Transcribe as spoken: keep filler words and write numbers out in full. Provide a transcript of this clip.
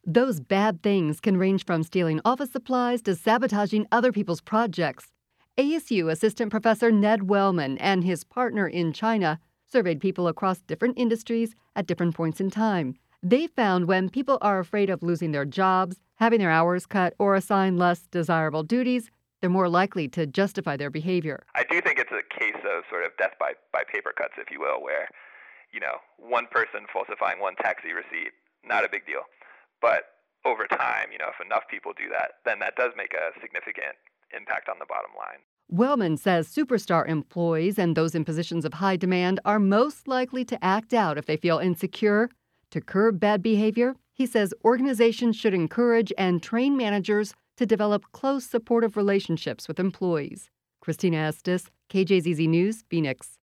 Those bad things can range from stealing office supplies to sabotaging other people's projects. A S U assistant professor Ned Wellman and his partner in China surveyed people across different industries at different points in time. They found when people are afraid of losing their jobs, having their hours cut, or assigned less desirable duties, they're more likely to justify their behavior. I do think it's a case of sort of death by, by paper cuts, if you will, where, you know, one person falsifying one taxi receipt, not a big deal. But over time, you know, if enough people do that, then that does make a significant impact on the bottom line. Wellman says superstar employees and those in positions of high demand are most likely to act out if they feel insecure. To curb bad behavior, he says organizations should encourage and train managers to develop close, supportive relationships with employees. Christina Estes, K J Z Z News, Phoenix.